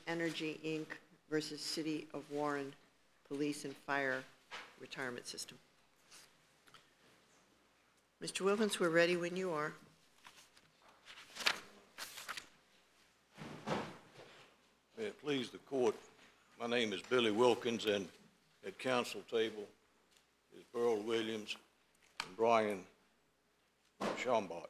Energy, Inc. versus City of Warren Police and Fire Retirement System. Mr. Wilkins, we're ready when you are. May it please the court, my name is Billy Wilkins, and at council table is Burl Williams and Brian Schaumbach.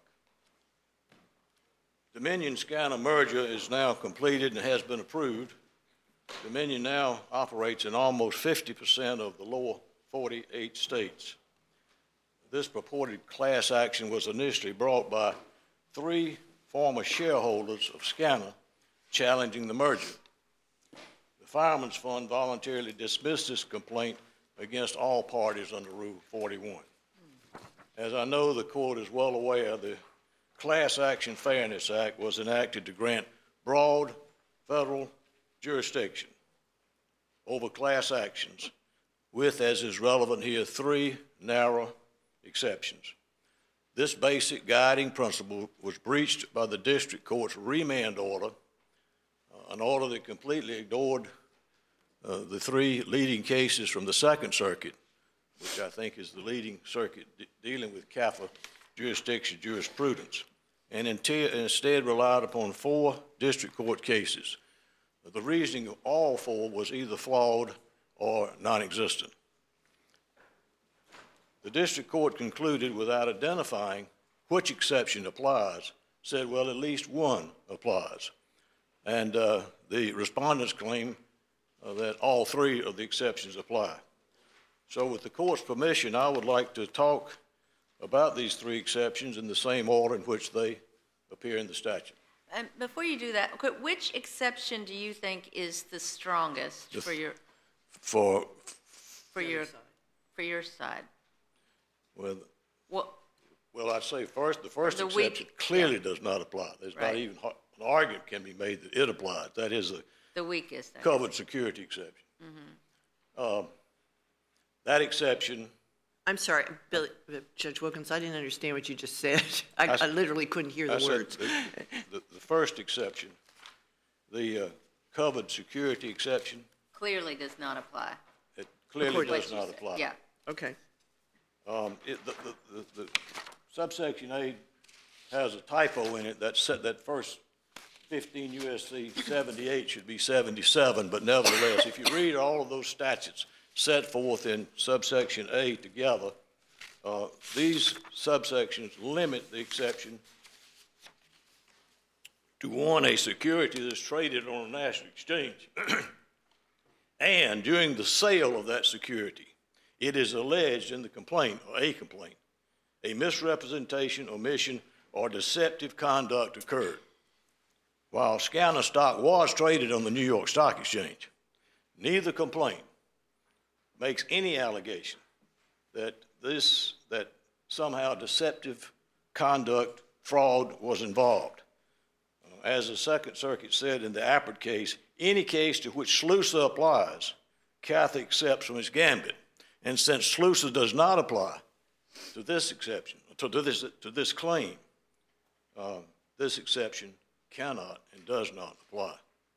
Dominion SCANA merger is now completed and has been approved. Dominion now operates in almost 50% of the lower 48 states. This purported class action was initially brought by 3 former shareholders of SCANA challenging the merger. The Fireman's Fund voluntarily dismissed this complaint against all parties under Rule 41. As I know the court is well aware, the Class Action Fairness Act was enacted to grant broad federal jurisdiction over class actions with, as is relevant here, 3 narrow exceptions. This basic guiding principle was breached by the district court's remand order, an order that completely ignored the 3 leading cases from the Second Circuit, which I think is the leading circuit dealing with CAFA jurisdiction jurisprudence, and instead relied upon 4 district court cases. The reasoning of all 4 was either flawed or non-existent. The district court concluded, without identifying which exception applies, said, well, at least one applies. And the respondents claim that all 3 of the exceptions apply. So with the court's permission, I would like to talk about these 3 exceptions in the same order in which they appear in the statute. And before you do that, which exception do you think is the strongest for your side? Well, I'd say first, the first exception clearly does not apply. There's not even an argument can be made that it applies. That is the weakest covered security exception. Mm-hmm. That exception. I'm sorry, Billy, Judge Wilkins, I didn't understand what you just said. I literally couldn't hear the words. The first exception, the covered security exception. Clearly does not apply. It clearly does not apply. Yeah. Okay. The subsection A has a typo in it that said that first 15 U.S.C. 78 should be 77, but nevertheless, if you read all of those statutes set forth in subsection A together, these subsections limit the exception to 1, a security that's traded on a national exchange, and during the sale of that security, it is alleged in the complaint, or a complaint, a misrepresentation, omission, or deceptive conduct occurred. While SCANA stock was traded on the New York Stock Exchange, neither complaint makes any allegation that somehow deceptive conduct, fraud was involved. As the Second Circuit said in the Appert case, any case to which SLUSA applies, CAFA accepts from its gambit. And since SLUSA does not apply to this exception, to this claim, this exception cannot and does not apply.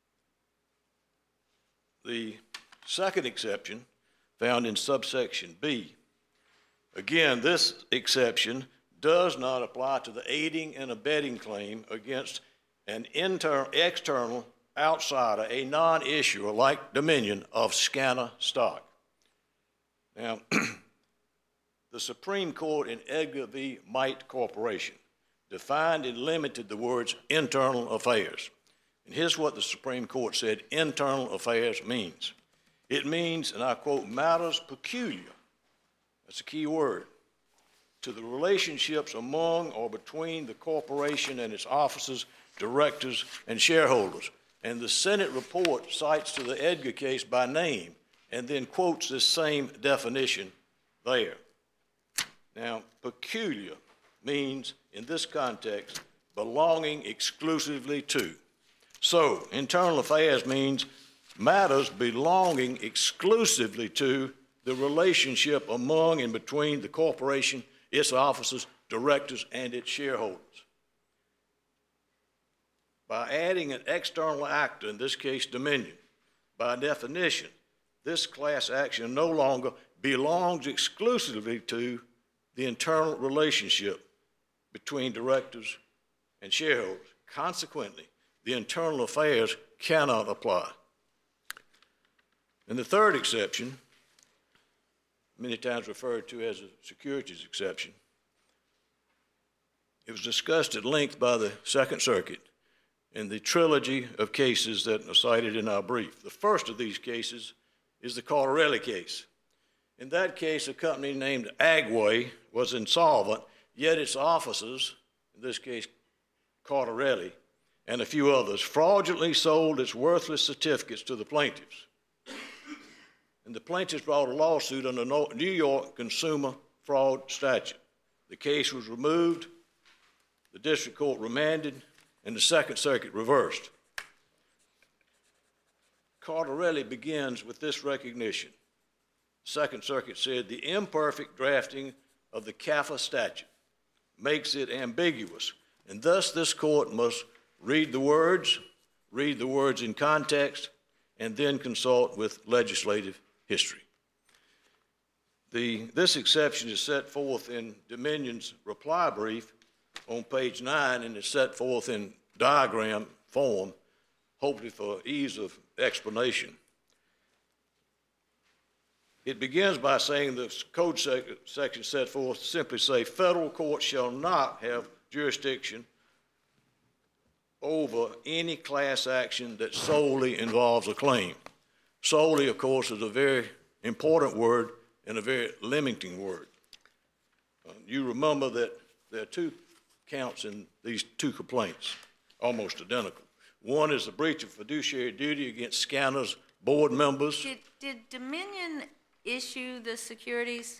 The second exception, found in subsection B, again, this exception does not apply to the aiding and abetting claim against an external outsider, a non-issuer like Dominion of SCANA stock. Now, the Supreme Court in Edgar v. Might Corporation defined and limited the words internal affairs. And here's what the Supreme Court said internal affairs means. It means, and I quote, matters peculiar, that's a key word, to the relationships among or between the corporation and its officers, directors, and shareholders. And the Senate report cites to the Edgar case by name and then quotes this same definition there. Now, peculiar means, in this context, belonging exclusively to. So, internal affairs means matters belonging exclusively to the relationship among and between the corporation, its officers, directors, and its shareholders. by adding an external actor, in this case Dominion. By definition, this class action no longer belongs exclusively to the internal relationship between directors and shareholders. Consequently, the internal affairs cannot apply. And the third exception, many times referred to as a securities exception, it was discussed at length by the Second Circuit in the trilogy of cases that are cited in our brief. The first of these cases is the Cardarelli case. In that case, a company named Agway was insolvent, yet its officers, in this case Cardarelli and a few others, fraudulently sold its worthless certificates to the plaintiffs. And the plaintiffs brought a lawsuit under New York Consumer Fraud Statute. The case was removed, the district court remanded, and the Second Circuit reversed. Cardarelli begins with this recognition. The Second Circuit said the imperfect drafting of the CAFA statute makes it ambiguous, and thus this court must read the words in context, and then consult with legislative history. This exception is set forth in Dominion's reply brief on page 9, and is set forth in diagram form, hopefully for ease of explanation. It begins by saying the code section set forth simply say, federal courts shall not have jurisdiction over any class action that solely involves a claim. Solely, of course, is a very important word and a very limiting word. You remember that there are two counts in these two complaints, almost identical. One is the breach of fiduciary duty against Scanner's board members. Did Dominion issue the securities?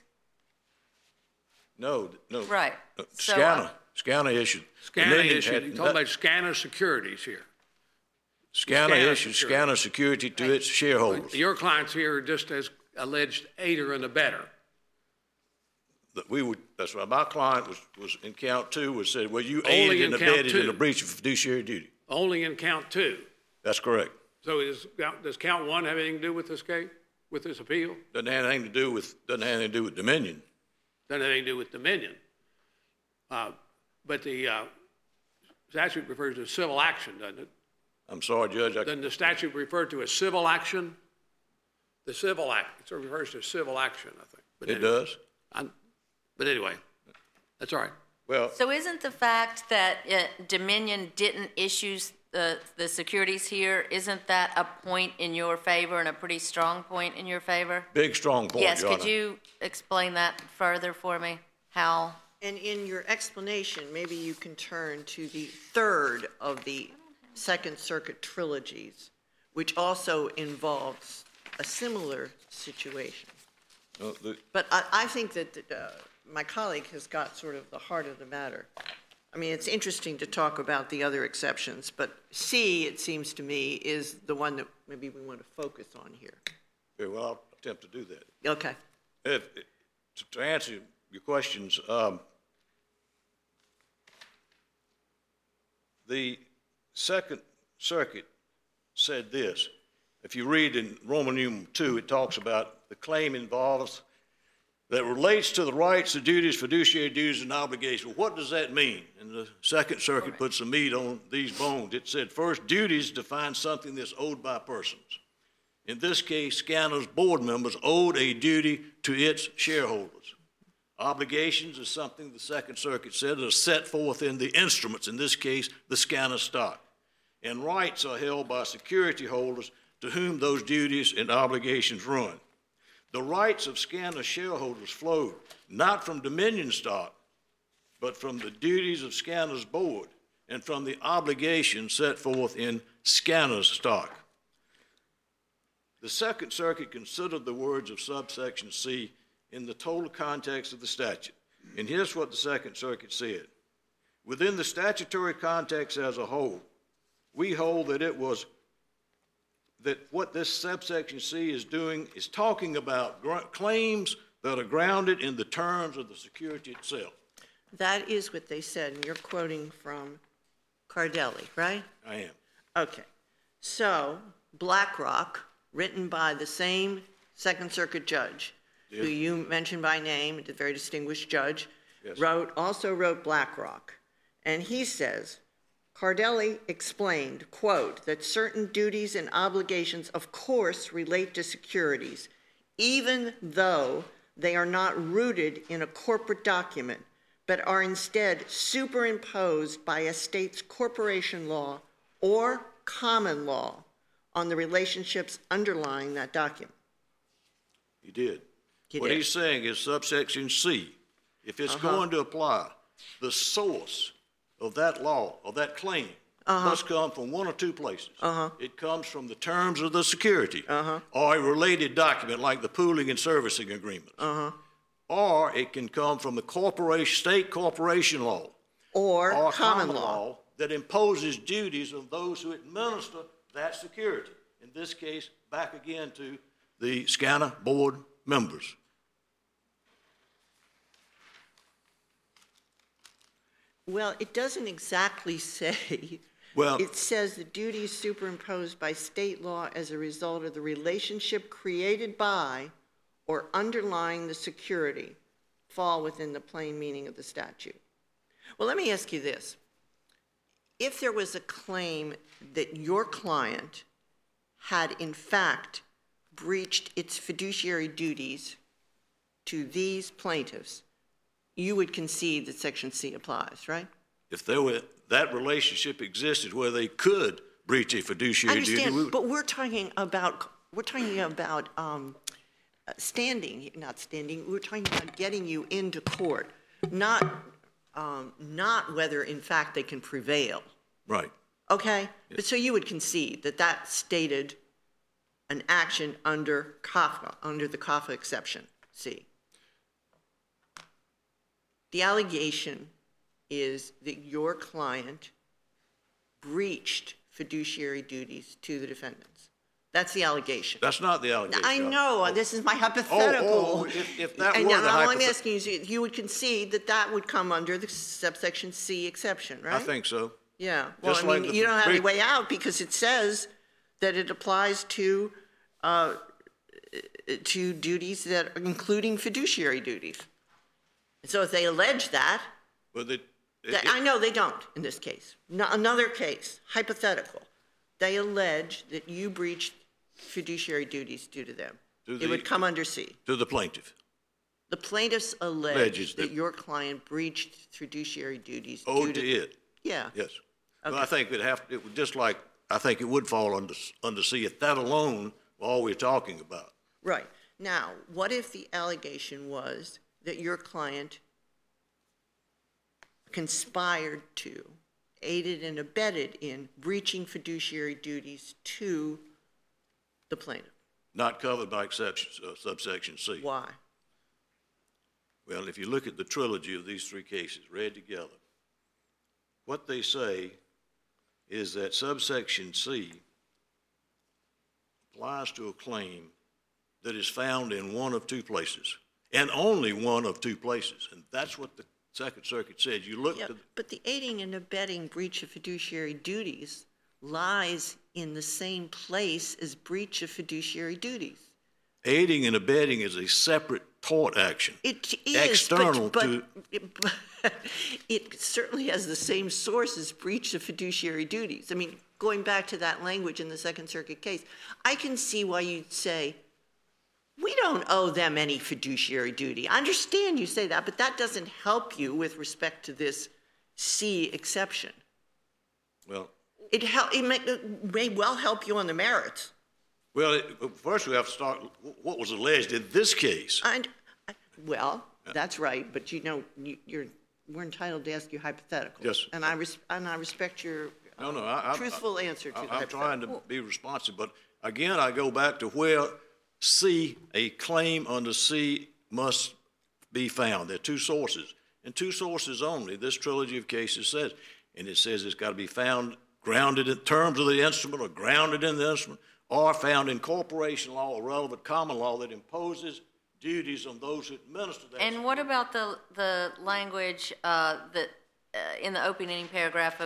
No. Right. Scanner issued. Scanner issued. You're talking about Scanner Securities here. Scanner issued Scanner security to its shareholders. Your clients here are just as alleged aider and abetter. That's right. My client was in count 2, was said, well, you aided and abetted in a breach of fiduciary duty. Only in count 2. That's correct. So does count 1 have anything to do with this case, with this appeal? Doesn't have anything to do with Dominion. Doesn't have anything to do with Dominion. But the statute refers to civil action, doesn't it? I'm sorry, Judge. Doesn't the statute refer to a civil action? The civil act. It refers to civil action, I think. But it does? But anyway, that's all right. Well, So isn't the fact that Dominion didn't issue the securities here, isn't that a point in your favor and a pretty strong point in your favor? big, strong point, Yes, Your could Honor. you explain that further for me? How? And in your explanation, maybe you can turn to the third of the Second Circuit trilogies, which also involves a similar situation. But I think that my colleague has got sort of the heart of the matter. I mean, it's interesting to talk about the other exceptions, but C, it seems to me, is the one that maybe we want to focus on here. Okay, well, I'll attempt to do that. Okay. To answer your questions, the Second Circuit said this. If you read in Roman numeral 2, it talks about the claim involves that relates to the rights, the duties, fiduciary duties, and obligations. Well, what does that mean? And the Second Circuit put some meat on these bones. It said, first, duties define something that's owed by persons. In this case, Scanner's board members owed a duty to its shareholders. Obligations is something the Second Circuit said are set forth in the instruments, in this case, the Scanner stock. And rights are held by security holders to whom those duties and obligations run. The rights of Scanner shareholders flowed not from Dominion stock, but from the duties of Scanner's board and from the obligations set forth in Scanner's stock. The Second Circuit considered the words of subsection C in the total context of the statute. And here's what the Second Circuit said. Within the statutory context as a whole, we hold that what this subsection C is doing is talking about claims that are grounded in the terms of the security itself. That is what they said, and you're quoting from Cardelli, right? I am. Okay. So BlackRock, written by the same Second Circuit judge, who Yes. you mentioned by name, a very distinguished judge, Yes. also wrote BlackRock. And he says, Cardelli explained, quote, that certain duties and obligations of course relate to securities, even though they are not rooted in a corporate document, but are instead superimposed by a state's corporation law or common law on the relationships underlying that document. He did. He What did. he's saying is subsection C, if it's going to apply, the source of that law, of that claim, must come from one or two places. It comes from the terms of the security, or a related document like the pooling and servicing agreements. Or it can come from the state corporation law, Or common law. that imposes duties on those who administer that security. In this case, back again to the SCANA board members. Well, it doesn't exactly say. Well- It says the duties superimposed by state law as a result of the relationship created by or underlying the security fall within the plain meaning of the statute. Well, let me ask you this. If there was a claim that your client had in fact breached its fiduciary duties to these plaintiffs, you would concede that Section C applies, right? If that relationship existed where they could breach a I fiduciary duty, understand, but we're talking about standing, not standing. We're talking about getting you into court, not whether in fact they can prevail. right. Okay, but so you would concede that that stated an action under CAFA, under the CAFA exception C. The allegation is that your client breached fiduciary duties to the defendants. That's the allegation. That's not the allegation. I know, this is my hypothetical. If that And were the all I'm hypothet- asking is, you would concede that that would come under the subsection C exception, right? I think so. Yeah, well, Just I like mean, the you don't have any breach- way out because it says that it applies to duties that, including fiduciary duties. So if they allege that, But I know they don't in this case. Another case, hypothetical, they allege that you breached fiduciary duties due to them. It would come under C. to the plaintiff, The plaintiffs allege Alleges that that- your client breached fiduciary duties due owed to it, Yeah. yes. Well, I think it would just like, I think it would fall under C if that alone were all we're talking about. Right. Now, what if the allegation was that your client conspired to, aided and abetted in breaching fiduciary duties to the plaintiff? Not covered by subsection C. Why? Well, if you look at the trilogy of these three cases read together, what they say is that subsection C applies to a claim that is found in one of two places, and only one of two places. And that's what the Second Circuit said. You look Yeah, to, but the aiding and abetting breach of fiduciary duties lies in the same place as breach of fiduciary duties. aiding and abetting is a separate tort action. It is, External but to- it certainly has the same source as breach of fiduciary duties. I mean, going back to that language in the Second Circuit case, I can see why you'd say, we don't owe them any fiduciary duty. I understand you say that, but that doesn't help you with respect to this C exception. Well, It may well help you on the merits. well, first we have to start, what was alleged in this case? Well, that's right, but you know, we're entitled to ask you hypotheticals. Yes. And I respect your No, truthful answer to the I'm trying hypothetical. to be responsive, but again, I go back to where C, a claim under C must be found. There are two sources, and two sources only, this trilogy of cases says. And it says it's got to be found grounded in terms of the instrument or grounded in the instrument, or found in corporation law or relevant common law that imposes duties on those who administer that. And what about the language that in the opening paragraph of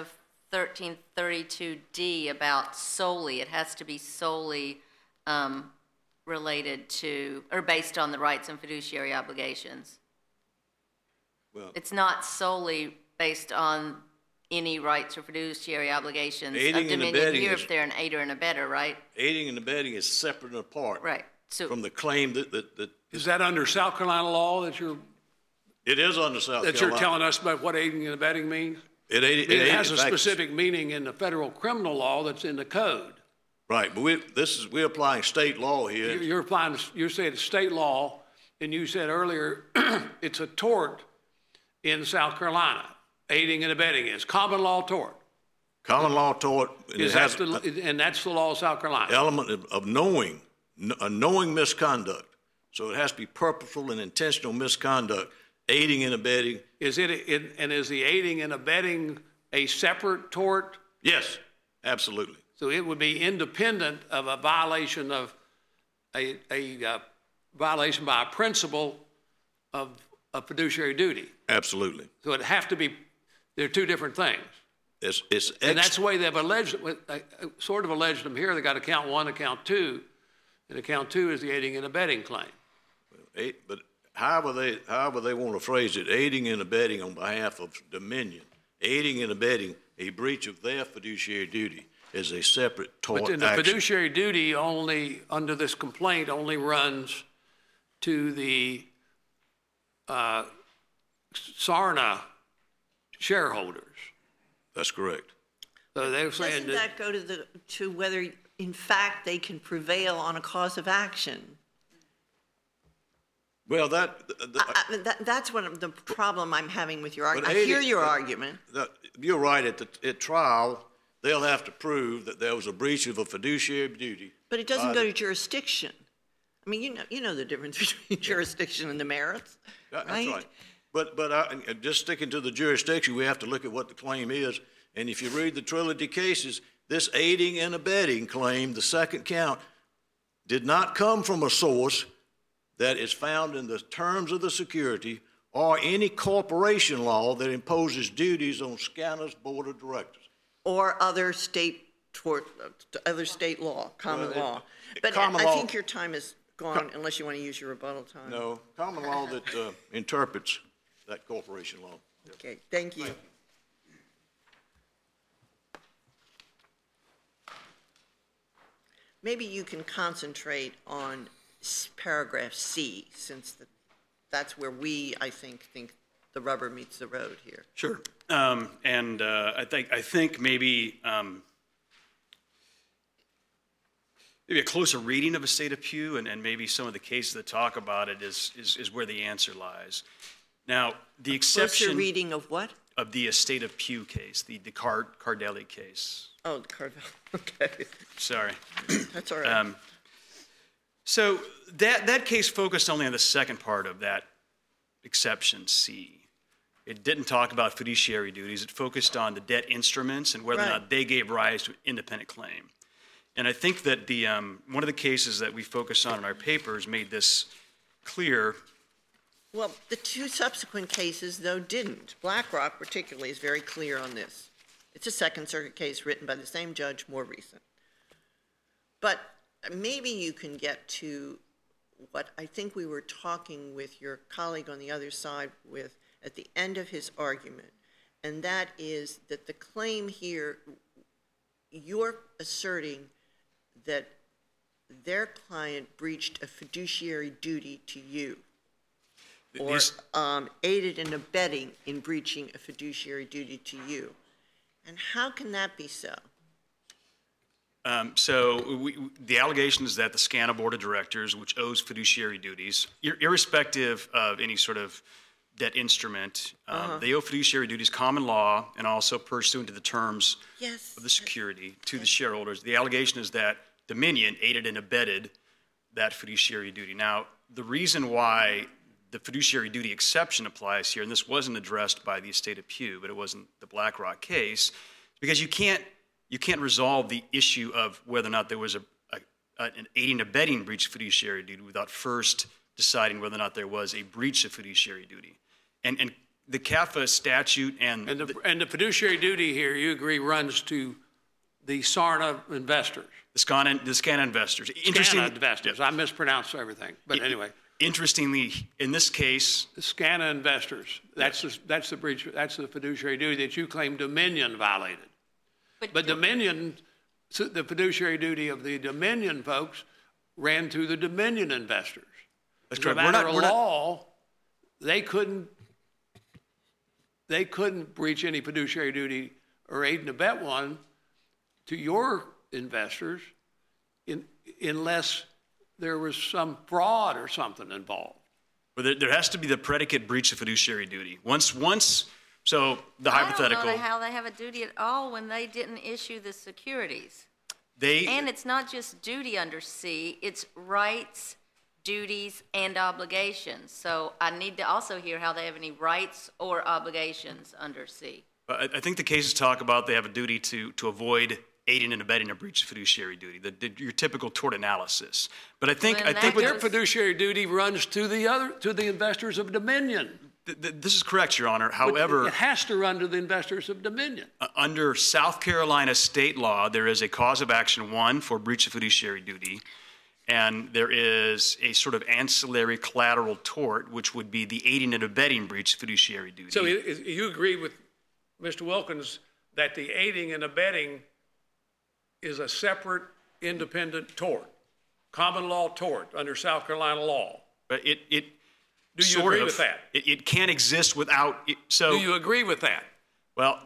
1332D about solely, it has to be solely related to, or based on the rights and fiduciary obligations. Well, It's not solely based on any rights or fiduciary obligations of Aiding and Dominion abetting here is- if they're an aider and abetter, right? aiding and abetting is separate and apart Right. So from the claim that Is that under South Carolina law that you're it is under South Carolina. telling us about what aiding and abetting means? It It has a in fact, specific meaning in the federal criminal law that's in the code. Right, but we're applying state law here. You're applying, you're saying it's state law, and you said earlier it's a tort in South Carolina. Aiding and abetting is common law tort. Common law tort, and it has And that's the law of South Carolina. element of knowing, a knowing misconduct. So it has to be purposeful and intentional misconduct, aiding and abetting. Is the aiding and abetting a separate tort? Yes, absolutely. So it would be independent of a violation of a violation by a principle of a fiduciary duty. Absolutely. So it'd have to be, they're two different things. And that's the way they've alleged, sort of alleged them here. They got account one, account two, and account two is the aiding and abetting claim. But however they want to phrase it, aiding and abetting on behalf of Dominion, aiding and abetting a breach of their fiduciary duty is a separate tort But then the action. fiduciary duty only, under this complaint, only runs to the Sarna shareholders. That's correct. So they're saying Doesn't that go to whether, in fact, they can prevail on a cause of action? Well, That's what the problem I'm having with your argument. But I hear aiding- your argument. you're right. At trial, they'll have to prove that there was a breach of a fiduciary duty. But it doesn't go to jurisdiction. I mean, you know the difference between jurisdiction and the merits, That's right? right. But just sticking to the jurisdiction, we have to look at what the claim is. And if you read the trilogy cases, this aiding and abetting claim, the second count, did not come from a source that is found in the terms of the security or any corporation law that imposes duties on SCANA's board of directors. Or other state law, common Well, law. But common I law- think your time is gone unless you want to use your rebuttal time. No, common law that interprets that corporation law. Okay, thank you. Maybe you can concentrate on paragraph C, since that's where I think the rubber meets the road here. Sure. I think maybe maybe a closer reading of Estate of Pew and maybe some of the cases that talk about it is where the answer lies. Now, the exception Closer reading of what? of the Estate of Pew case, the Cardelli case. Oh, the Carvel, okay, Sorry. that's all right. So that case focused only on the second part of that exception C. It didn't talk about fiduciary duties. It focused on the debt instruments and whether or Right. not they gave rise to an independent claim. And I think that one of the cases that we focus on in our papers made this clear. Well, the two subsequent cases, though, didn't. BlackRock particularly is very clear on this. It's a Second Circuit case written by the same judge, more recent. But maybe you can get to what I think we were talking with your colleague on the other side with at the end of his argument, and that is that the claim here, you're asserting that their client breached a fiduciary duty to you, or These- aided and abetting in breaching a fiduciary duty to you. And how can that be so? The allegation is that the SCANA Board of Directors, which owes fiduciary duties, irrespective of any sort of debt instrument, they owe fiduciary duties, common law, and also pursuant to the terms Yes. of the security to the shareholders. The allegation is that Dominion aided and abetted that fiduciary duty. Now, the reason why the fiduciary duty exception applies here, and this wasn't addressed by the Estate of Pew, but it wasn't the BlackRock case, because you can't resolve the issue of whether or not there was an aiding and abetting breach of fiduciary duty without first deciding whether or not there was a breach of fiduciary duty. And the CAFA statute and And the fiduciary duty here, you agree, runs to the SARNA investors. the SCANA investors. SCANA investors. I mispronounced everything, but anyway. Interestingly, in this case, The SCANA investors, that's the breach, that's the fiduciary duty that you claim Dominion violated. But Dominion, the fiduciary duty of the Dominion folks ran through the Dominion investors. that's As a correct. matter of law, they couldn't breach any fiduciary duty or aid and abet one to your investors unless there was some fraud or something involved. But there has to be the predicate breach of fiduciary duty. So the hypothetical. I don't know how they have a duty at all when they didn't issue the securities. And it's not just duty under C, it's rights, duties, and obligations. So I need to also hear how they have any rights or obligations under C. I think the cases talk about they have a duty to avoid aiding and abetting a breach of fiduciary duty, your typical tort analysis. But I think Their fiduciary duty runs to the investors of Dominion. This is correct, Your Honor. However, It has to run to the investors of Dominion. Under South Carolina state law, there is a cause of action, one, for breach of fiduciary duty, and there is a sort of ancillary collateral tort, which would be the aiding and abetting breach of fiduciary duty. So you agree with Mr. Wilkins that the aiding and abetting is a separate, independent tort, common law tort under South Carolina law? But Do you agree with that? It can't exist without it. So, Do you agree with that? well,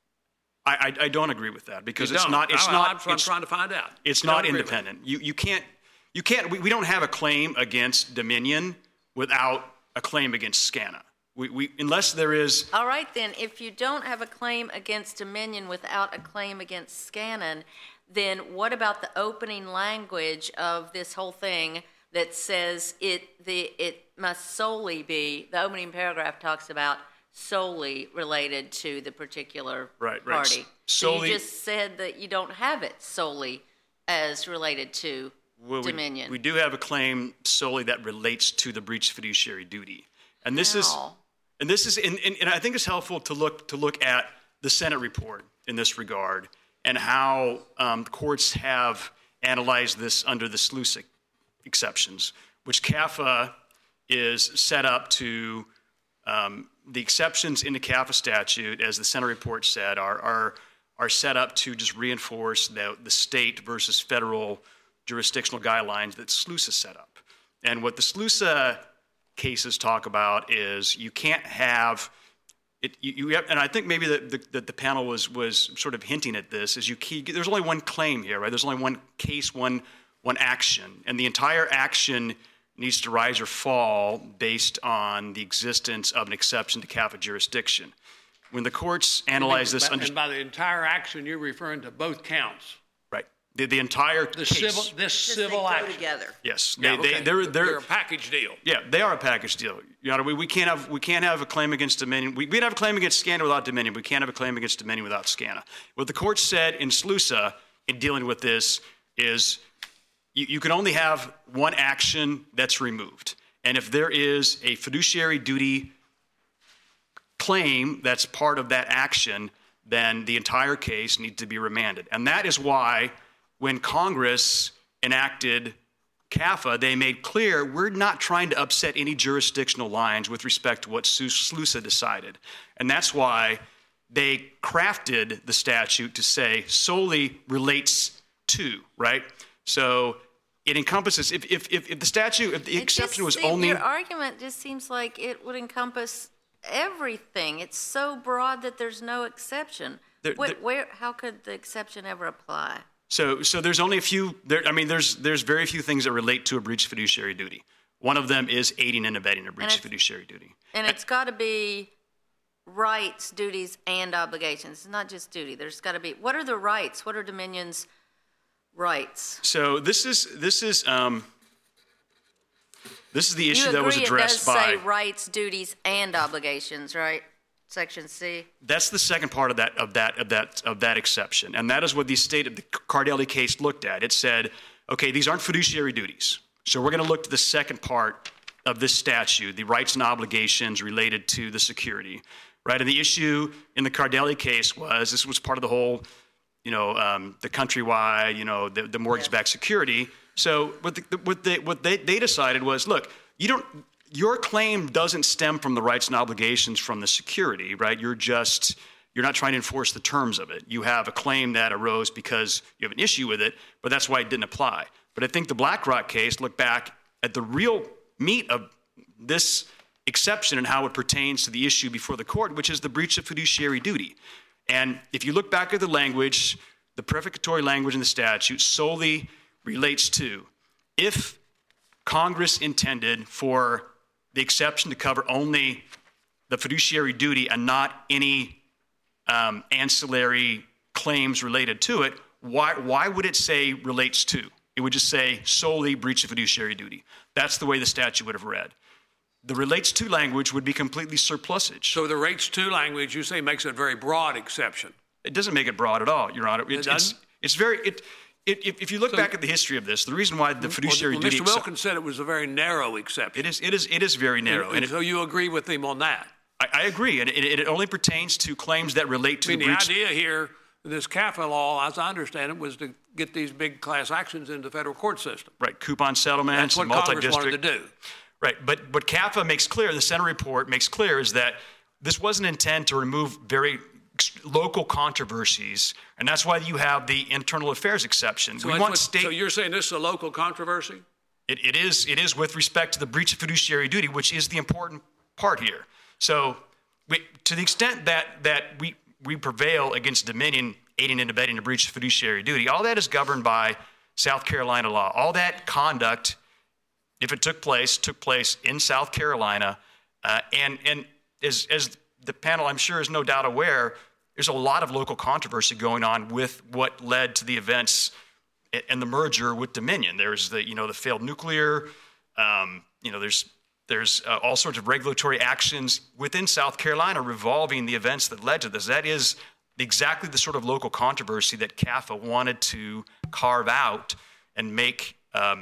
I don't agree with that because You it's don't. not. It's I'm not. trying to find out. It's You don't not agree with it. independent. You can't. We don't have a claim against Dominion without a claim against SCANA. Unless there is. All right, then, if you don't have a claim against Dominion without a claim against Scannon, then what about the opening language of this whole thing that says it must solely be, the opening paragraph talks about solely related to the particular Right. party. So Solely- you just said that you don't have it solely as related to Well, Dominion. We do have a claim solely that relates to the breach of fiduciary duty, and this is. How? And this is, and I think it's helpful to look at the Senate report in this regard and how courts have analyzed this under the SLUSA exceptions, which CAFA is set up to. The exceptions in the CAFA statute, as the Senate report said, are set up to just reinforce the state versus federal jurisdictional guidelines that SLUSA set up. And what the SLUSA cases talk about is you can't have it. And I think maybe the panel was sort of hinting at this. There's only one claim here, right? There's only one case, one action, and the entire action needs to rise or fall based on the existence of an exception to CAFA jurisdiction. When the courts analyze this, And by the entire action, you're referring to both counts. right? The entire The case. this Just civil they go action. together. Yes, Yeah, okay. They're they're a package deal. yeah, they are a package deal. Your Honor, we can't have a claim against Dominion. We can have a claim against SCANA without Dominion. We can't have a claim against Dominion without SCANA. What the court said in SLUSA in dealing with this is you can only have one action that's removed. And if there is a fiduciary duty claim that's part of that action, then the entire case needs to be remanded. And that is why when Congress enacted CAFA, they made clear we're not trying to upset any jurisdictional lines with respect to what SLUSA decided. And that's why they crafted the statute to say solely relates to, right? So it encompasses, if the statute, if the exception was only. Your argument just seems like it would encompass everything. It's so broad that there's no exception. How could the exception ever apply? So there's only a few, there's very few things that relate to a breach of fiduciary duty. One of them is aiding and abetting a breach of fiduciary duty. And it's got to be rights, duties, and obligations. It's not just duty. There's got to be, what are the rights? What are Dominion's rights? So this is the issue that was addressed You agree by. it does say rights, duties, and obligations, right? Section C. That's the second part of that exception, and that is what the Cardelli case looked at. It said, okay, these aren't fiduciary duties, so we're going to look to the second part of this statute, the rights and obligations related to the security, right? And the issue in the Cardelli case was, this was part of the whole, the countrywide, the mortgage-backed security. So what they decided was, look, your claim doesn't stem from the rights and obligations from the security, right? You're not trying to enforce the terms of it. You have a claim that arose because you have an issue with it, but that's why it didn't apply. But I think the BlackRock case looked back at the real meat of this exception and how it pertains to the issue before the court, which is the breach of fiduciary duty. And if you look back at the language, the prefatory language in the statute solely relates to if Congress intended for the exception to cover only the fiduciary duty and not any ancillary claims related to it, why would it say relates to? It would just say solely breach of fiduciary duty. That's the way the statute would have read. The relates to language would be completely surplusage. So the relates to language, you say, makes it a very broad exception. It doesn't make it broad at all, Your Honor. If you look back at the history of this, the reason why the fiduciary duty... Mr. Wilkins said it was a very narrow exception. It is very narrow. And so you agree with him on that? I agree, and it only pertains to claims that relate to the breach. The idea here, this CAFA law, as I understand it, was to get these big class actions into the federal court system. Right, coupon settlements, That's what Congress wanted to do. Right, but what CAFA makes clear, the Senate report makes clear, is that this wasn't intended to remove very local controversies, and that's why you have the internal affairs exception. So you're saying this is a local controversy? It is with respect to the breach of fiduciary duty, which is the important part here. So to the extent that we prevail against Dominion aiding and abetting a breach of fiduciary duty, all that is governed by South Carolina law. All that conduct, if it took place in South Carolina, and as the panel, I'm sure, is no doubt aware, there's a lot of local controversy going on with what led to the events and the merger with Dominion. There's the failed nuclear, there's all sorts of regulatory actions within South Carolina revolving the events that led to this. That is exactly the sort of local controversy that CAFA wanted to carve out and make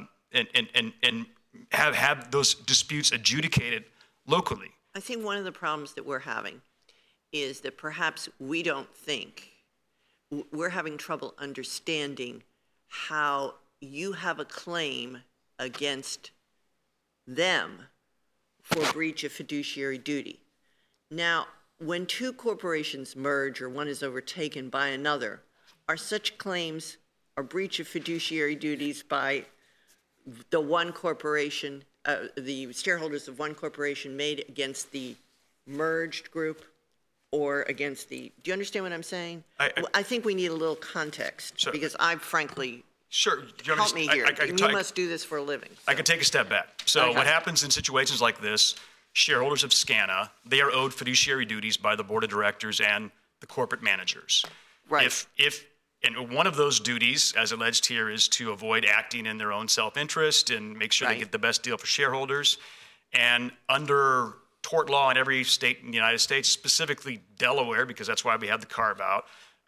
and have those disputes adjudicated locally. I think one of the problems that we're having is that perhaps we don't think, we're having trouble understanding how you have a claim against them for breach of fiduciary duty. Now, when two corporations merge or one is overtaken by another, are such claims or breach of fiduciary duties by the one corporation, the shareholders of one corporation made against the merged group or against the, do you understand what I'm saying? I think we need a little context because I frankly, sure, help me here. You must do this for a living. I can take a step back. So what happens in situations like this, shareholders of SCANA, they are owed fiduciary duties by the board of directors and the corporate managers. Right. And one of those duties, as alleged here, is to avoid acting in their own self-interest and make sure they get the best deal for shareholders. And under tort law in every state in the United States, specifically Delaware, because that's why we have the carve-out,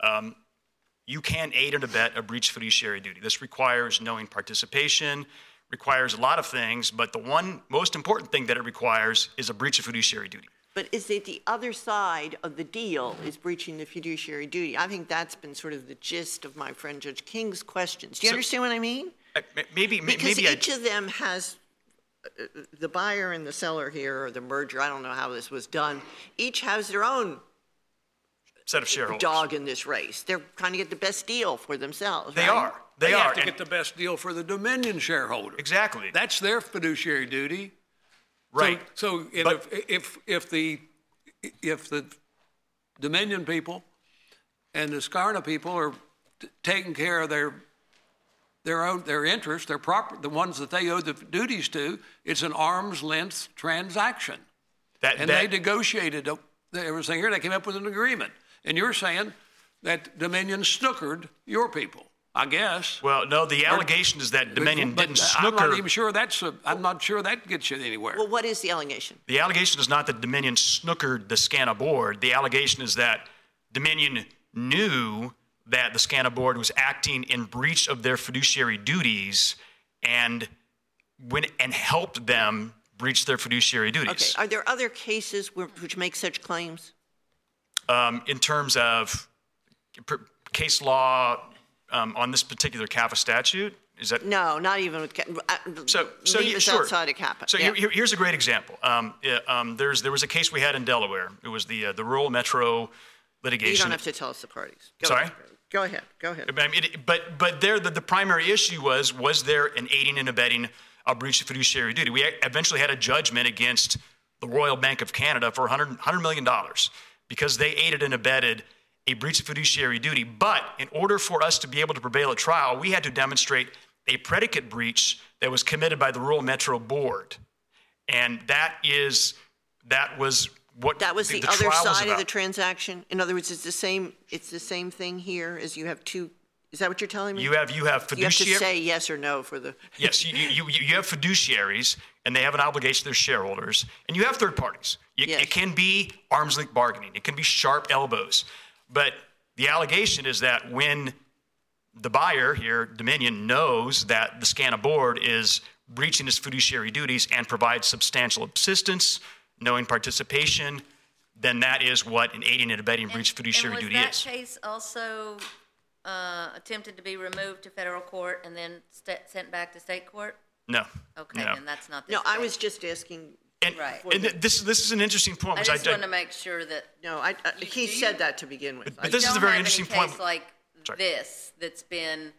you can aid and abet a breach of fiduciary duty. This requires knowing participation, requires a lot of things, but the one most important thing that it requires is a breach of fiduciary duty. But is it the other side of the deal is breaching the fiduciary duty? I think that's been sort of the gist of my friend Judge King's questions. Do you understand what I mean? Because each of them has, the buyer and the seller here, or the merger, I don't know how this was done, each has their own set of shareholders. Dog in this race. They're trying to get the best deal for themselves. They are. They have to get the best deal for the Dominion shareholder. Exactly. That's their fiduciary duty. Right. So if the Dominion people and the SCANA people are taking care of their interests, their the ones that they owe the duties to, it's an arm's length transaction. They negotiated everything here. They came up with an agreement. And you're saying that Dominion snookered your people, I guess. Well, no, the allegation is that Dominion didn't snooker. I'm not even sure I'm not sure that gets you anywhere. Well, what is the allegation? The allegation is not that Dominion snookered the SCANA board. The allegation is that Dominion knew that the SCANA board was acting in breach of their fiduciary duties and helped them breached their fiduciary Okay, duties. are there other cases which make such claims? In terms of case law on this particular CAFA statute, is that? No, not even with, So leave us sure. outside of CAPA. So Yeah. here's a great example. There was a case we had in Delaware. It was the rural metro litigation. You don't have to tell us the parties. Sorry? Go ahead, go ahead. I mean, but there, the primary issue was there an aiding and abetting a breach of fiduciary duty? We eventually had a judgment against the Royal Bank of Canada for $100 million because they aided and abetted a breach of fiduciary duty. But in order for us to be able to prevail at trial, we had to demonstrate a predicate breach that was committed by the Rural Metro Board. And that was what That was the trial other was side of about. the transaction? In other words, it's the same thing here as you have two, is that what you're telling me? You have You have to fiduciary. say yes or no for the, Yes, you have fiduciaries, and they have an obligation to their shareholders, and you have third parties. Yes. It can be arm's length bargaining. It can be sharp elbows. But the allegation is that when the buyer here, Dominion, knows that the SCANA board is breaching its fiduciary duties and provides substantial assistance, knowing participation, then that is what an aiding and abetting breach of fiduciary duty And was is. that case also attempted to be removed to federal court and then sent back to state court? No. Okay, no. then that's not this no, I case. was just asking, And, Right. and this is an interesting point, I which just wanted to make sure that. no, he do said you- that to begin with. But this is a don't very have interesting any case point. like Sorry. this that's been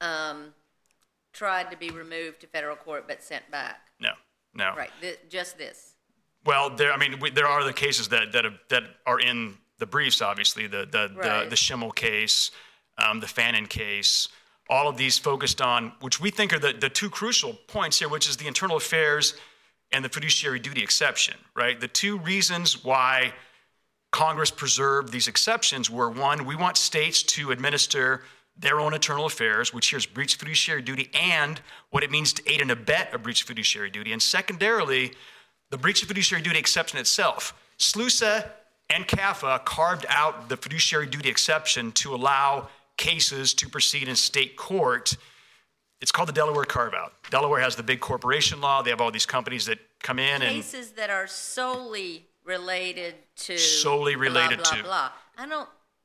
tried to be removed to federal court but sent back. no. Right, just this. Well, there are other cases that are in the briefs. Obviously, the Right. Schimmel case, the Fannin case, all of these focused on, which we think are the two crucial points here, which is the internal affairs and the fiduciary duty exception. Right, the two reasons why Congress preserved these exceptions were, one, we want states to administer their own internal affairs, which here is breach of fiduciary duty, and what it means to aid and abet a breach of fiduciary duty. And secondarily, the breach of fiduciary duty exception itself. SLUSA and CAFA carved out the fiduciary duty exception to allow cases to proceed in state court. It's called the Delaware carve-out. Delaware has the big corporation law. They have all these companies that come in and Cases that are solely related to. Solely related blah, to. blah, blah.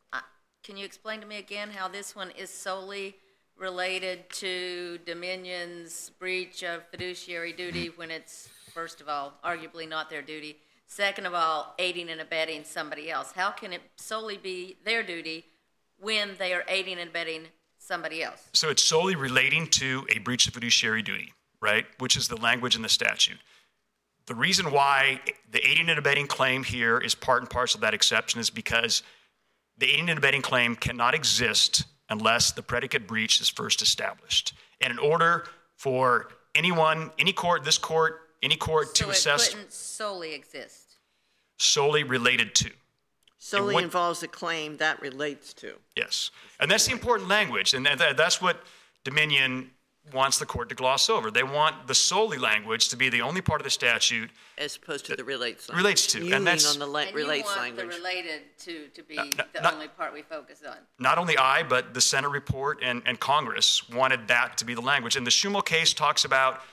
Can you explain to me again how this one is solely related to Dominion's breach of fiduciary duty when it's, first of all, arguably not their duty? Second of all, aiding and abetting somebody else. How can it solely be their duty when they are aiding and abetting somebody else? So it's solely relating to a breach of fiduciary duty, right? Which is the language in the statute. The reason why the aiding and abetting claim here is part and parcel of that exception is because the aiding and abetting claim cannot exist unless the predicate breach is first established. And in order for anyone, any court, this court, any court to assess So it couldn't solely exist. solely related to. Solely what- involves a claim that relates to. Yes. And that's the important language. And that's what Dominion wants the court to gloss over. They want the solely language to be the only part of the statute As opposed to the relates. relates to, and You lean that's- on the And you relates want language. the related to be No, the not- only part we focus on. not only I, but the Senate report and Congress wanted that to be the language. And the Schummel case talks about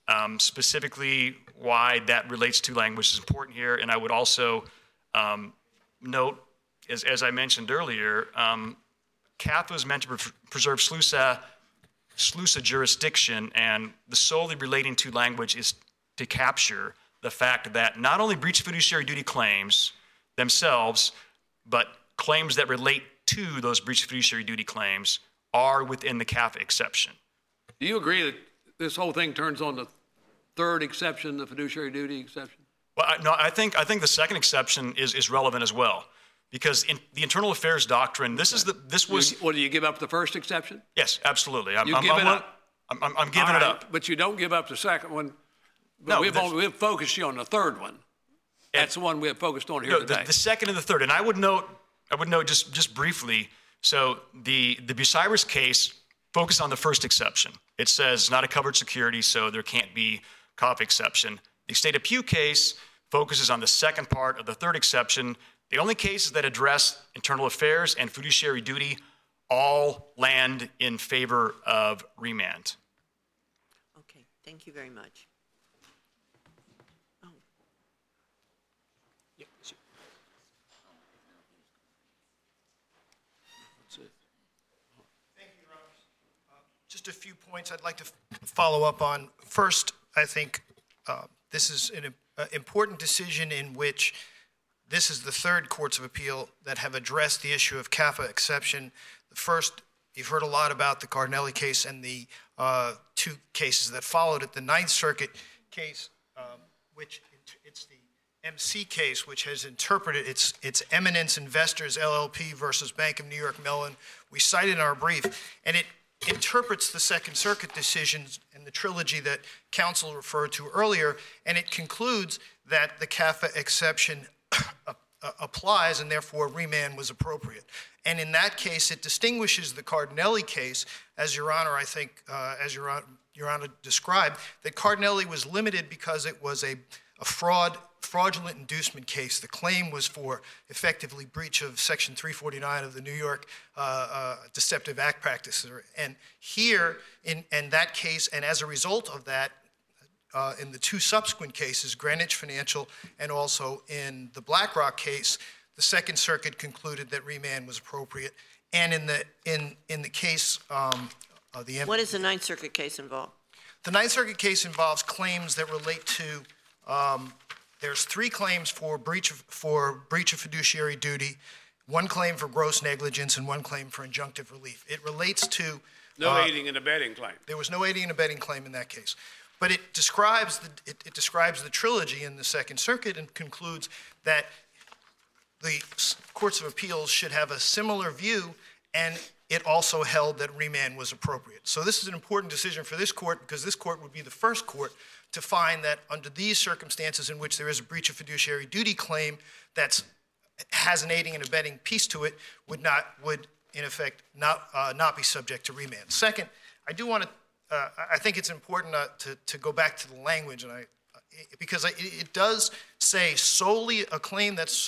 specifically why that relates to language is important here. And I would also note, as I mentioned earlier, CAFA is meant to preserve SLUSA jurisdiction, and the solely relating to language is to capture the fact that not only breach of fiduciary duty claims themselves, but claims that relate to those breach of fiduciary duty claims are within the CAFA exception. Do you agree that this whole thing turns on the third exception, the fiduciary duty exception? Well, no, I think the second exception is relevant as well, because in the internal affairs doctrine, this was What, do you give up the first exception? yes, absolutely. I'm You give it up? I'm giving All it right, up. But you don't give up the second one. But No, we've focused you on the third one. That's the one we have focused on here No, today. the second and the third, and I would note just briefly. So the Bucyrus case focused on the first exception. It says not a covered security, so there can't be CAFA exception. The State of Pew case focuses on the second part of the third exception. The only cases that address internal affairs and fiduciary duty all land in favor of remand. Okay, thank you very much. points I'd like to follow up on. First, I think this is an important decision in which this is the third courts of appeal that have addressed the issue of CAFA exception. The first, you've heard a lot about the Cardinelli case and the two cases that followed it. The Ninth Circuit case, which it's the MC case, which has interpreted its Eminence Investors LLP versus Bank of New York Mellon. We cite it in our brief, and it interprets the Second Circuit decisions and the trilogy that counsel referred to earlier, and it concludes that the CAFA exception applies and therefore remand was appropriate. And in that case, it distinguishes the Cardinelli case, as Your Honor, I think, as Your Honor described, that Cardinelli was limited because it was a fraudulent inducement case. The claim was for effectively breach of Section 349 of the New York Deceptive Act Practices. And here, in that case, and as a result of that, in the two subsequent cases, Greenwich Financial and also in the BlackRock case, the Second Circuit concluded that remand was appropriate. And in the case of the What does the Ninth Circuit case involve? The Ninth Circuit case involves claims that relate to there's three claims for breach of fiduciary duty, one claim for gross negligence, and one claim for injunctive relief. It relates to No aiding and abetting claim. there was no aiding and abetting claim in that case. But it describes the trilogy in the Second Circuit and concludes that the courts of appeals should have a similar view, and it also held that remand was appropriate. So this is an important decision for this court because this court would be the first court to find that under these circumstances in which there is a breach of fiduciary duty claim that has an aiding and abetting piece to it would in effect not be subject to remand. Second, I do want to I think it's important to go back to the language, and because it does say solely a claim that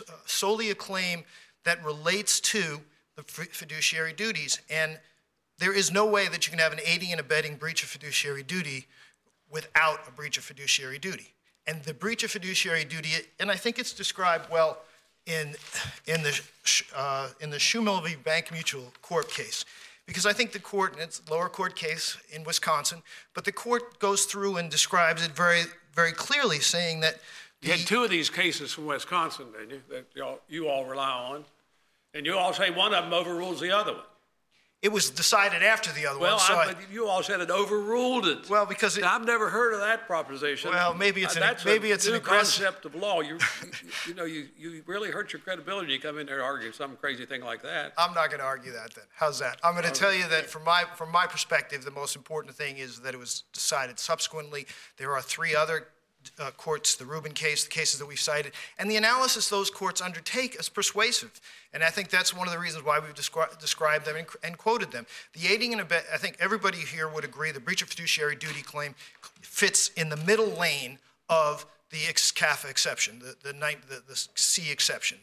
relates to the fiduciary duties, and there is no way that you can have an aiding and abetting breach of fiduciary duty without a breach of fiduciary duty. And the breach of fiduciary duty, and I think it's described well in the Schumel v. Bank Mutual Corp case. Because I think the court, and it's a lower court case in Wisconsin, but the court goes through and describes it very, very clearly, saying that You had two of these cases from Wisconsin, didn't you, that you all rely on? And you all say one of them overrules the other one. it was decided after the other one. So you all said it overruled it. well, because I've never heard of that proposition. Well, maybe it's That's an new aggressive concept of law. You really hurt your credibility. You come in there arguing some crazy thing like that. I'm not going to argue that then. How's that? I'm going to tell you that from my perspective, the most important thing is that it was decided subsequently. There are three other courts, the Rubin case, the cases that we've cited, and the analysis those courts undertake is persuasive. And I think that's one of the reasons why we've described them and quoted them. The aiding and abetting, I think everybody here would agree the breach of fiduciary duty claim fits in the middle lane of the CAFA exception, the C exception,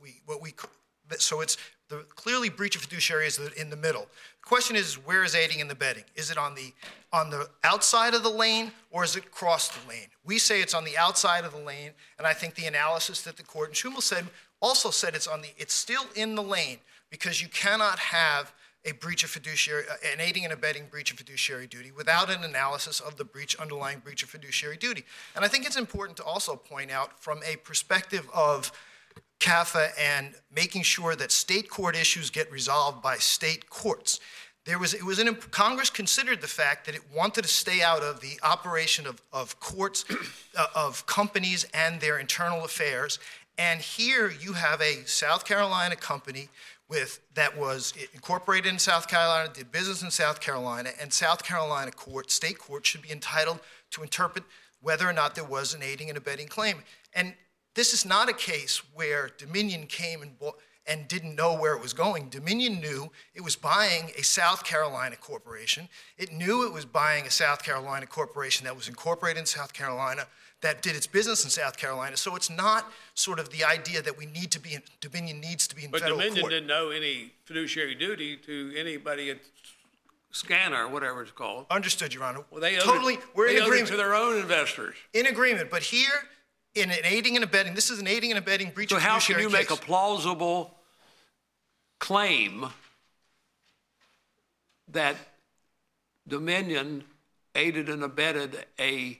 so it's clearly breach of fiduciary is in the middle. The question is, where is aiding and abetting? Is it on the outside of the lane, or is it across the lane? We say it's on the outside of the lane, and I think the analysis that the court in Schumel said also said it's still in the lane, because you cannot have a breach of fiduciary, an aiding and abetting breach of fiduciary duty without an analysis of the underlying breach of fiduciary duty. And I think it's important to also point out from a perspective of CAFA and making sure that state court issues get resolved by state courts. Congress considered the fact that it wanted to stay out of the operation of courts, of companies and their internal affairs. And here you have a South Carolina company that was incorporated in South Carolina, did business in South Carolina, and South Carolina state court should be entitled to interpret whether or not there was an aiding and abetting claim. And this is not a case where Dominion came and didn't know where it was going. Dominion knew it was buying a South Carolina corporation. It knew it was buying a South Carolina corporation that was incorporated in South Carolina, that did its business in South Carolina. So it's not sort of the idea that Dominion needs to be in federal court. But Dominion didn't know any fiduciary duty to anybody at Scanner, or whatever it's called. Understood, Your Honor. Well, they we're in agreement. To their own investors. In agreement, but here, in an aiding and abetting, this is an aiding and abetting breach of fiduciary case. So how can you make a plausible claim that Dominion aided and abetted a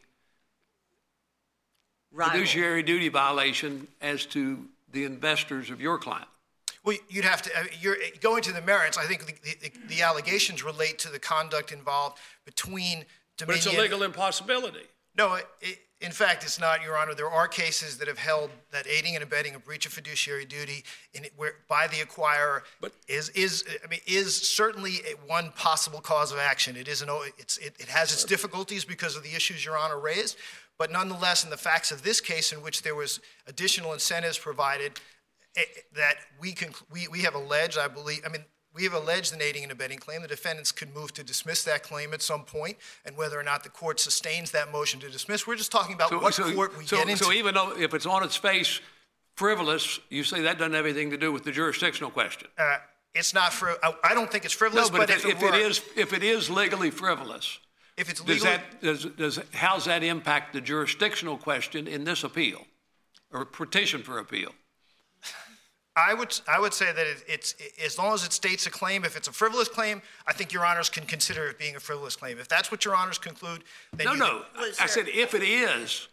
Rival. fiduciary duty violation as to the investors of your client? Well, you'd have to, you're going to the merits. I think the allegations relate to the conduct involved between But Dominion. it's a legal impossibility. No, in fact, it's not, Your Honor. There are cases that have held that aiding and abetting a breach of fiduciary duty by the acquirer is certainly one possible cause of action. It has its difficulties because of the issues Your Honor raised, but nonetheless, in the facts of this case, in which there was additional incentives provided, that we have alleged, we have alleged an aiding and abetting claim. The defendants could move to dismiss that claim at some point, and whether or not the court sustains that motion to dismiss, we're just talking about what court we get into. So even though if it's on its face frivolous, you say that doesn't have anything to do with the jurisdictional question? It's not I don't think it's frivolous, No, but if it is legally frivolous, if it's legally, how's that impact the jurisdictional question in this appeal or petition for appeal? I would say that it's as long as it states a claim. If it's a frivolous claim, I think Your Honors can consider it being a frivolous claim. If that's what Your Honors conclude, then No. I said if it is,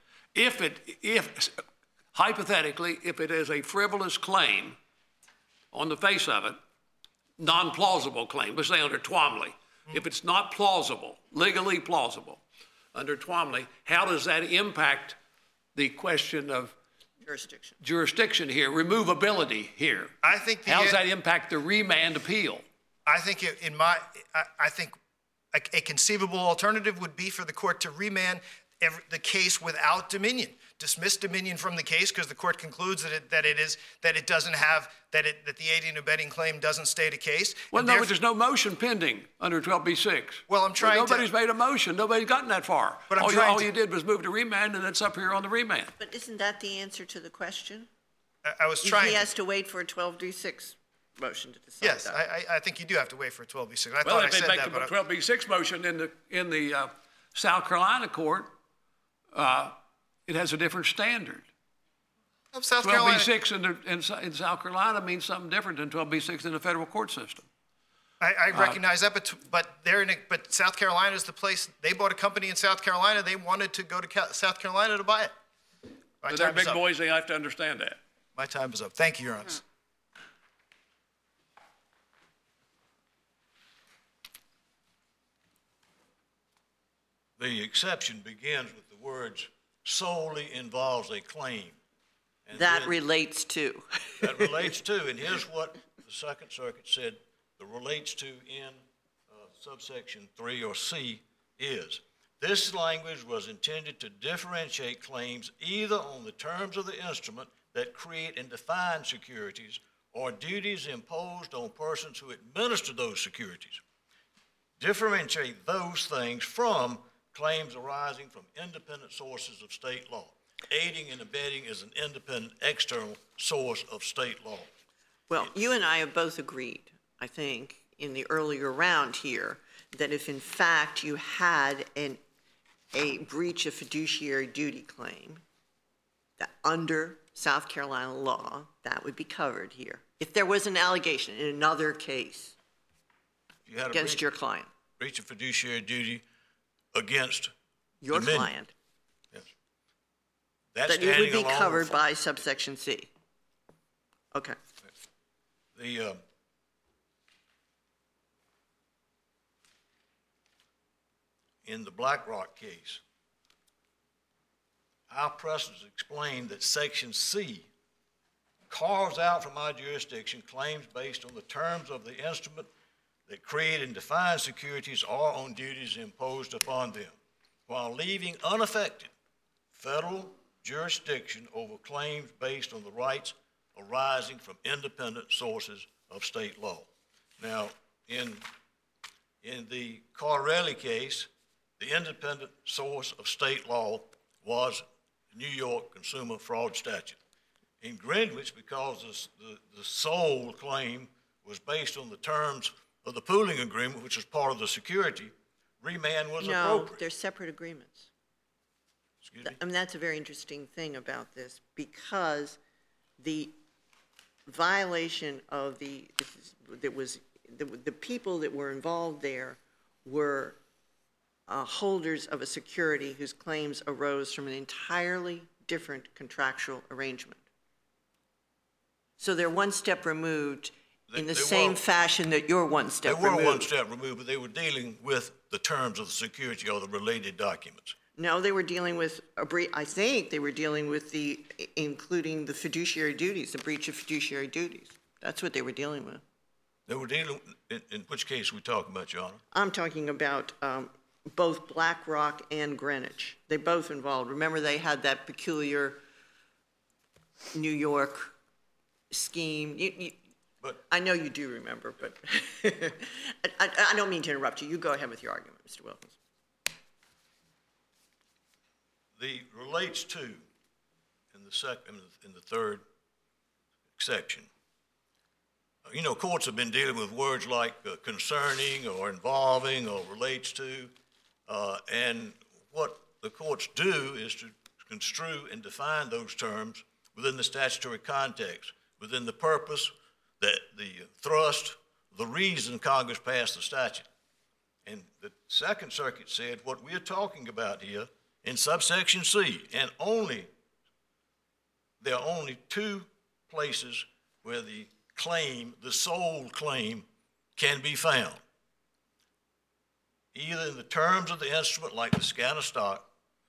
hypothetically, if it is a frivolous claim on the face of it, non-plausible claim, let's say under Twombly, if it's not plausible, legally plausible, under Twombly, how does that impact the question of jurisdiction here, removability here? I think how does that impact the remand appeal? I think I think a conceivable alternative would be for the court to remand the case without Dominion, dismiss Dominion from the case because the court concludes that the aiding and abetting claim doesn't state a case. Well, no, but there's no motion pending under 12b-6. Well, nobody's made a motion. Nobody's gotten that far. But all you did was move to remand, and it's up here on the remand. But isn't that the answer to the question? I was trying. He has to wait for a 12d6 motion to decide. Yes, that. I think you do have to wait for a 12b-6. I Well, thought I if they said make that, a but 12b-6 motion in the South Carolina court, it has a different standard. South Carolina. 12b-6 in South Carolina means something different than 12b-6 in the federal court system. I recognize that, but South Carolina is the place. They bought a company in South Carolina. They wanted to go to South Carolina to buy it. But they're big boys. They have to understand that. My time is up. Thank you, Your Honor. The exception begins with the words solely involves a claim. And That then- relates to. That relates to, and here's what the Second Circuit said the relates to in subsection 3 or C is. This language was intended to differentiate claims either on the terms of the instrument that create and define securities or duties imposed on persons who administer those securities. Differentiate those things from claims arising from independent sources of state law. Aiding and abetting is an independent external source of state law. Well, you and I have both agreed, I think, in the earlier round here, that if in fact you had a breach of fiduciary duty claim that under South Carolina law, that would be covered here. If there was an allegation in another case You had against your client, breach of fiduciary duty against your Dominion. client, Yes. That's that it would standing be alone covered for- by subsection C. Okay. In the BlackRock case, our precedents explained that Section C carves out from our jurisdiction claims based on the terms of the instrument that create and define securities or on duties imposed upon them, while leaving unaffected federal jurisdiction over claims based on the rights arising from independent sources of state law. Now, in the Carrelli case, the independent source of state law was the New York Consumer Fraud Statute. In Greenwich, because the sole claim was based on the terms of the pooling agreement, which was part of the security, remand was No, appropriate. they're separate agreements. Excuse me? I mean, that's a very interesting thing about this, because the violation of the people that were involved there were holders of a security whose claims arose from an entirely different contractual arrangement. So they're one step removed in the same fashion that you're one step removed. They were one step removed, but they were dealing with the terms of the security or the related documents. No, they were dealing with I think they were dealing with including the fiduciary duties, the breach of fiduciary duties. That's what they were dealing with. They were dealing, in which case we talking about, Your Honor? I'm talking about both BlackRock and Greenwich. They both involved. Remember, they had that peculiar New York scheme. But I know you do remember, but I don't mean to interrupt you. You go ahead with your argument, Mr. Wilkins. the relates to in the third section. You know, courts have been dealing with words like concerning or involving or relates to, and what the courts do is to construe and define those terms within the statutory context, within the purpose, that the thrust, the reason Congress passed the statute. And the Second Circuit said what we're talking about here in subsection C, and there are only two places where the claim, the sole claim, can be found. Either in the terms of the instrument, like the scan of stock,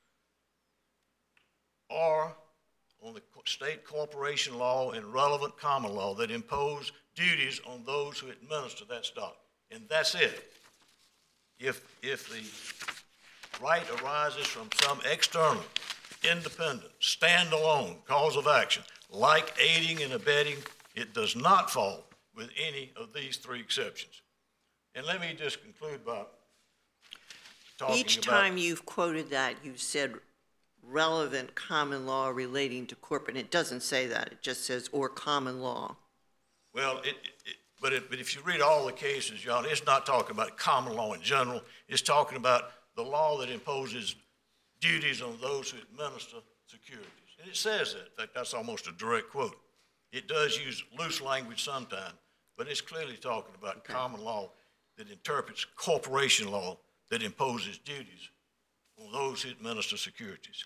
or on the state corporation law and relevant common law that impose duties on those who administer that stock. And that's it. If the right arises from some external, independent, standalone cause of action, like aiding and abetting, it does not fall with any of these three exceptions. And let me just conclude by talking about... Each time you've quoted that, you've said relevant common law relating to corporate. It doesn't say that. It just says, or common law. Well, but if you read all the cases, John, it's not talking about common law in general. It's talking about the law that imposes duties on those who administer securities. And it says that. In fact, that's almost a direct quote. It does use loose language sometimes, but it's clearly talking about common law that interprets corporation law that imposes duties on those who administer securities.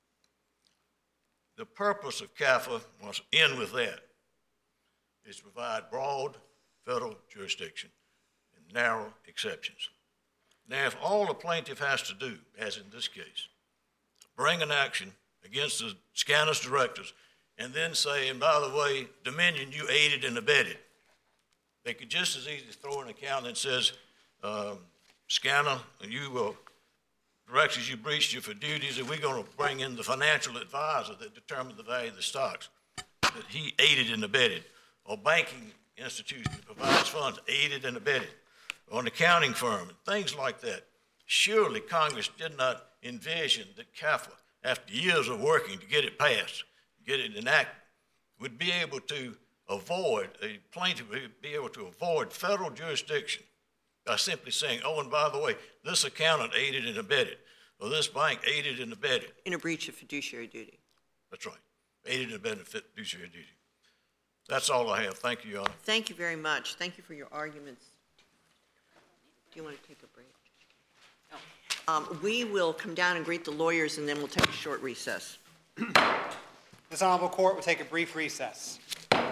The purpose of CAFA, must end with that, is to provide broad federal jurisdiction and narrow exceptions. Now, if all the plaintiff has to do, as in this case, bring an action against the Scanners directors and then say, and by the way, Dominion, you aided and abetted, they could just as easily throw an account that says, Scanner, you directors, you breached your duties, and we're going to bring in the financial advisor that determined the value of the stocks, that he aided and abetted, or banking institution that provides funds, aided and abetted, or an accounting firm, and things like that. Surely Congress did not envision that CAFA, after years of working to get it passed, get it enacted, would be able to avoid, a plaintiff would be able to avoid federal jurisdiction by simply saying, oh, and by the way, this accountant aided and abetted, or this bank aided and abetted. In a breach of fiduciary duty. That's right. Aided and abetted fiduciary duty. That's all I have. Thank you, Your Honor. Thank you very much. Thank you for your arguments. Do you want to take a break? We will come down and greet the lawyers, and then we'll take a short recess. This honorable court will take a brief recess.